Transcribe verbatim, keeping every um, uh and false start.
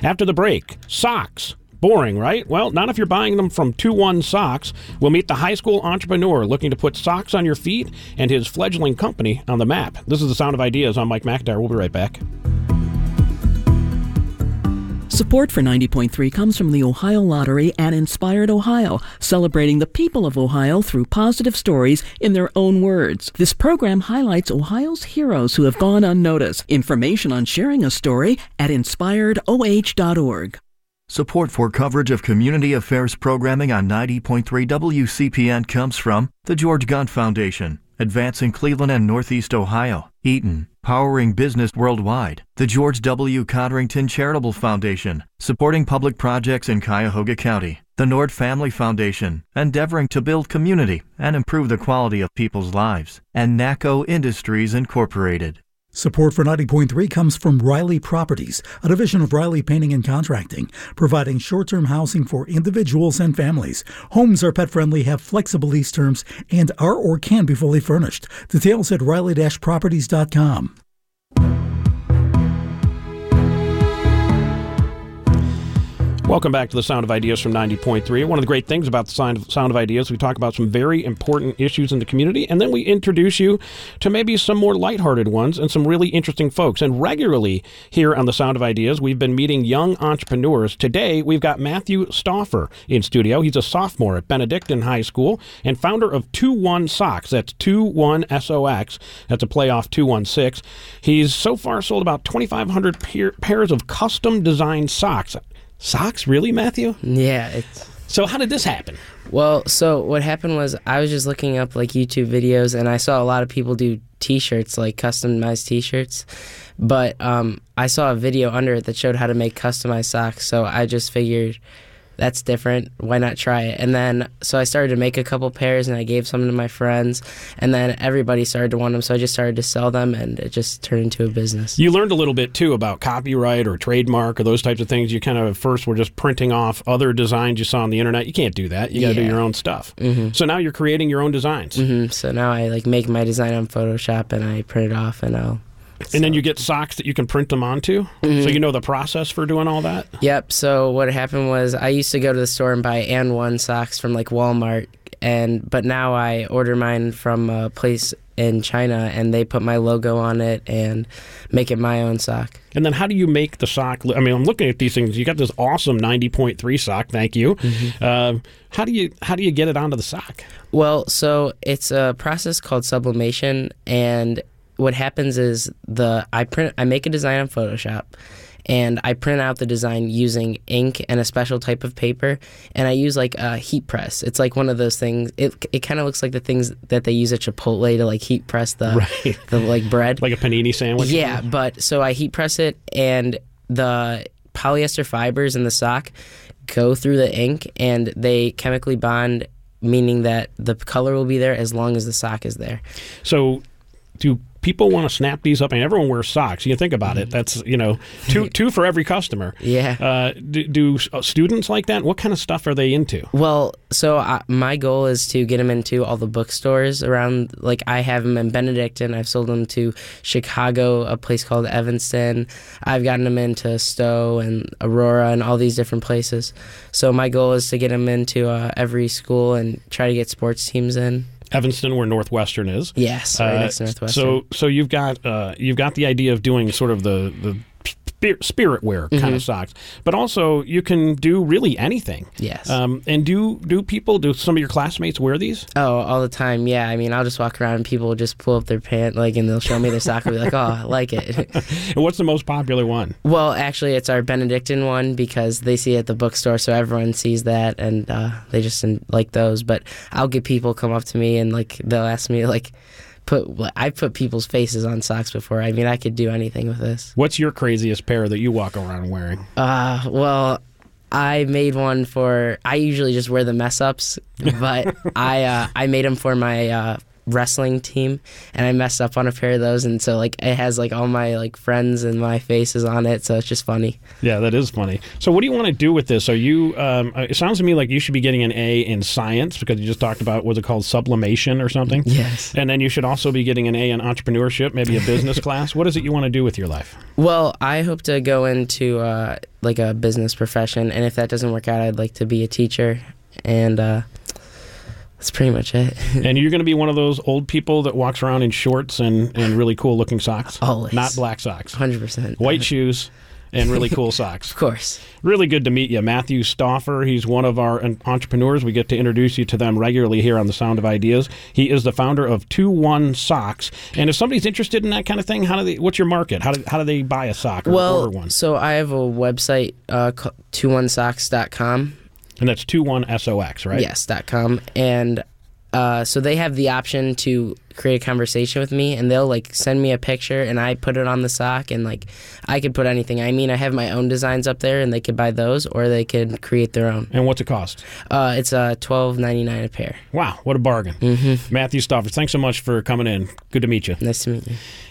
After the break, socks. Boring, right? Well, not if you're buying them from two one Socks. We'll meet the high school entrepreneur looking to put socks on your feet and his fledgling company on the map. This is The Sound of Ideas. I'm Mike McIntyre. We'll be right back. Support for ninety point three comes from the Ohio Lottery and Inspired Ohio, celebrating the people of Ohio through positive stories in their own words. This program highlights Ohio's heroes who have gone unnoticed. Information on sharing a story at inspired o h dot org. Support for coverage of community affairs programming on ninety point three W C P N comes from the George Gund Foundation, advancing Cleveland and Northeast Ohio, Eaton, powering business worldwide, the George W. Codrington Charitable Foundation, supporting public projects in Cuyahoga County, the Nord Family Foundation, endeavoring to build community and improve the quality of people's lives, and NACO Industries Incorporated. Support for ninety point three comes from Riley Properties, a division of Riley Painting and Contracting, providing short-term housing for individuals and families. Homes are pet-friendly, have flexible lease terms, and are or can be fully furnished. Details at riley dash properties dot com. Welcome back to the Sound of Ideas from ninety point three. One of the great things about the Sound of, Sound of Ideas, we talk about some very important issues in the community, and then we introduce you to maybe some more lighthearted ones and some really interesting folks. And regularly here on the Sound of Ideas, we've been meeting young entrepreneurs. Today, we've got Matthew Stauffer in studio. He's a sophomore at Benedictine High School and founder of two one Socks. That's two one S O X. That's a play off two one six. He's so far sold about twenty-five hundred pair, pairs of custom-designed socks. Socks? Really, Matthew? Yeah. It's... So how did this happen? Well, so what happened was I was just looking up like YouTube videos, and I saw a lot of people do T-shirts, like customized T-shirts. But um, I saw a video under it that showed how to make customized socks, so I just figured that's different. Why not try it? And then, so I started to make a couple pairs, and I gave some to my friends, and then everybody started to want them, so I just started to sell them, and it just turned into a business. You learned a little bit, too, about copyright or trademark or those types of things. You kind of first were just printing off other designs you saw on the internet. You can't do that. You got to yeah. do your own stuff. Mm-hmm. So now you're creating your own designs. Mm-hmm. So now I like make my design on Photoshop, and I print it off, and I'll... And so. then you get socks that you can print them onto? Mm-hmm. So you know the process for doing all that? Yep. So what happened was I used to go to the store and buy and one socks from like Walmart, and but now I order mine from a place in China, and they put my logo on it and make it my own sock. And then how do you make the sock? I mean, I'm looking at these things. You got this awesome ninety point three sock. Thank you. Mm-hmm. Uh, how do you how do you get it onto the sock? Well, so it's a process called sublimation, and what happens is the I print I make a design on Photoshop, and I print out the design using ink and a special type of paper, and I use like a heat press. It's like one of those things. It it kind of looks like the things that they use at Chipotle to like heat press the right. the like bread, like a panini sandwich. Yeah, but so I heat press it, and the polyester fibers in the sock go through the ink, and they chemically bond, meaning that the color will be there as long as the sock is there. So, do people want to snap these up? I mean, everyone wears socks. You think about it. That's, you know, two two for every customer. Yeah. Uh, do, do students like that? What kind of stuff are they into? Well, so I, my goal is to get them into all the bookstores around. Like, I have them in Benedictine. I've sold them to Chicago, a place called Evanston. I've gotten them into Stowe and Aurora and all these different places. So my goal is to get them into uh, every school and try to get sports teams in. Evanston, where Northwestern is. Yes, right uh, next to Northwestern. So, so you've got uh, you've got the idea of doing sort of the the spirit wear kind mm-hmm. of socks, but also you can do really anything. Yes. Um, and do do people do some of your classmates wear these? Oh, all the time. Yeah. I mean, I'll just walk around and people will just pull up their pant, like, and they'll show me their sock and be like, "Oh, I like it." And what's the most popular one? Well, actually, it's our Benedictine one because they see it at the bookstore, so everyone sees that, and uh, they just like those. But I'll get people come up to me and like they'll ask me like. Put I put people's faces on socks before. I mean, I could do anything with this. What's your craziest pair that you walk around wearing? Uh, well, I made one for. I usually just wear the mess ups, but I uh, I made them for my uh, wrestling team, and I messed up on a pair of those, and so like it has like all my like friends and my faces on it, so it's just funny. Yeah, that is funny. So what do you want to do with this? Are you um, it sounds to me like you should be getting an A in science, because you just talked about, what's it called, sublimation or something? Yes. And then you should also be getting an A in entrepreneurship, maybe a business class. What is it you want to do with your life? Well, I hope to go into uh, like a business profession, and if that doesn't work out, I'd like to be a teacher, and uh that's pretty much it. And you're going to be one of those old people that walks around in shorts and, and really cool looking socks? Always. Not black socks. one hundred percent. White shoes and really cool socks. Of course. Really good to meet you. Matthew Stauffer, he's one of our entrepreneurs. We get to introduce you to them regularly here on The Sound of Ideas. He is the founder of two one Socks. And if somebody's interested in that kind of thing, how do they? What's your market? How do, how do they buy a sock or well, order one? So I have a website, uh, two one socks dot com. And that's two one sox, right? Yes, .com. And uh, so they have the option to create a conversation with me, and they'll like send me a picture, and I put it on the sock, and like I could put anything. I mean, I have my own designs up there, and they could buy those, or they could create their own. And what's it cost? Uh, it's uh, twelve ninety-nine a pair. Wow, what a bargain. Mm-hmm. Matthew Stauffer, thanks so much for coming in. Good to meet you. Nice to meet you.